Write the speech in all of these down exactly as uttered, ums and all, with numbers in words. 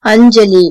அஞ்சலி.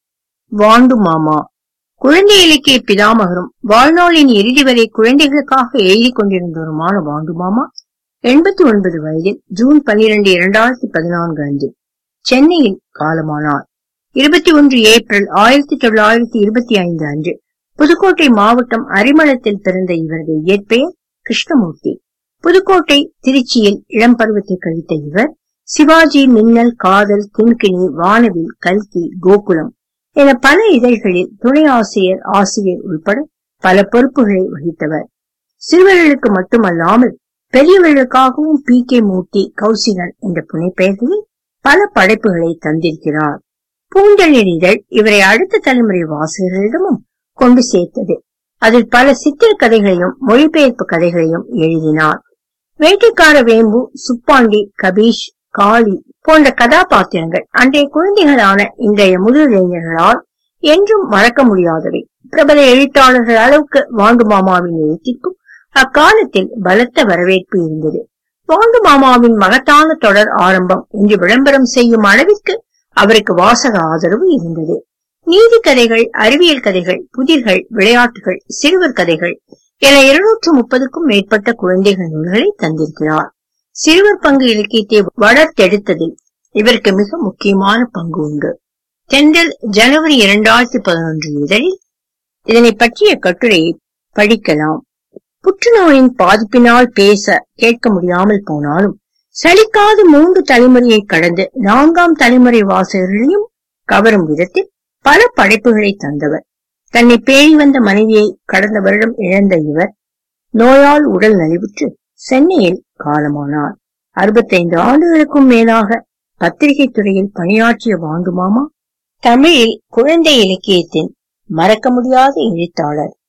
வாண்டு மாமா. குழந்தை இலக்கிய பிதாமகரும் வாழ்நாளின் இறுதி வரை குழந்தைகளுக்காக எழுதி கொண்டிருந்தவருமான வாண்டு மாமா எண்பத்தி ஒன்பது வயதில் ஜூன் பன்னிரண்டு இரண்டாயிரத்தி பதினான்கு அன்று சென்னையில் காலமானார். இருபத்தி ஒன்று ஏப்ரல் ஆயிரத்தி தொள்ளாயிரத்தி இருபத்தி ஐந்து அன்று புதுக்கோட்டை மாவட்டம் அரிமளத்தில் பிறந்த இவரது இயற்பெயர் கிருஷ்ணமூர்த்தி. புதுக்கோட்டை, திருச்சியில் இளம் பருவத்தை கழித்த இவர் சிவாஜி, மின்னல், காதல், கிண்கிணி, வானவில், கல்கி, கோகுலம் என பல இதழ்களில் துணை ஆசிரியர், ஆசிரியர் உள்பட பல பொறுப்புகளை வகித்தவர். சிறுவர்களுக்கு மட்டுமல்லாமல் பெரியவர்களுக்காகவும் பி கே மூர்த்தி, கௌசிகன் என்ற புனைப்பெயர்களில் பல படைப்புகளை தந்திருக்கிறார். பூந்தளிர் இதழ் இவரை அடுத்த தலைமுறை வாசகர்களிடமும் கொண்டு சேர்த்தது. அதில் பல சித்திர கதைகளையும் மொழிபெயர்ப்பு கதைகளையும் எழுதினார். வேட்டைக்கார வேம்பு, சுப்பாண்டி, கபீஷ், காளி போன்ற கதாபாத்திரங்கள் அன்றைய குழந்தைகளான இன்றைய முதிர்இளைஞர்களால் என்றும் மறக்க முடியாதவை. பிரபல எழுத்தாளர்கள் அளவுக்கு வாண்டு மாமாவின் எழுத்திற்கும் அக்காலத்தில் பலத்த வரவேற்பு இருந்தது. வாண்டு மாமாவின் மகத்தான தொடர் ஆரம்பம் என்று விளம்பரம் செய்யும் அளவிற்கு அவருக்கு வாசக ஆதரவு இருந்தது. நீதி கதைகள், அறிவியல் கதைகள், புதிர்கள், விளையாட்டுகள், சிறுவர் கதைகள் என இருநூற்று முப்பதுக்கும் மேற்பட்ட குழந்தைகள் நூல்களை தந்திருக்கிறார். சிறுவர் பங்கு இலக்கியத்தை வளர்த்தெடுத்ததில் இவருக்கு மிக முக்கியமான பங்கு உண்டு. தென்றல் ஜனவரி இரண்டாயிரத்தி பதினொன்று இதழில் இதனை பற்றிய கட்டுரையை படிக்கலாம். புற்றுநோயின் பாதிப்பினால் பேச கேட்க முடியாமல் போனாலும் சலிக்காத மூன்று தலைமுறையை கடந்து நான்காம் தலைமுறை வாசகர்களையும் கவரும் விதத்தில் பல படைப்புகளை தந்தவர். தன்னை பேணி வந்த மனைவியை கடந்த வருடம் இழந்த இவர் நோயால் உடல் நலிவுற்று சென்னையில் காலமானார். அறுபத்தைந்து ஆண்டுகளுக்கும் மேலாக பத்திரிகை துறையில் பணியாற்றிய வாண்டு மாமா தமிழில் குழந்தை இலக்கியத்தின் மறக்க முடியாத எழுத்தாளர்.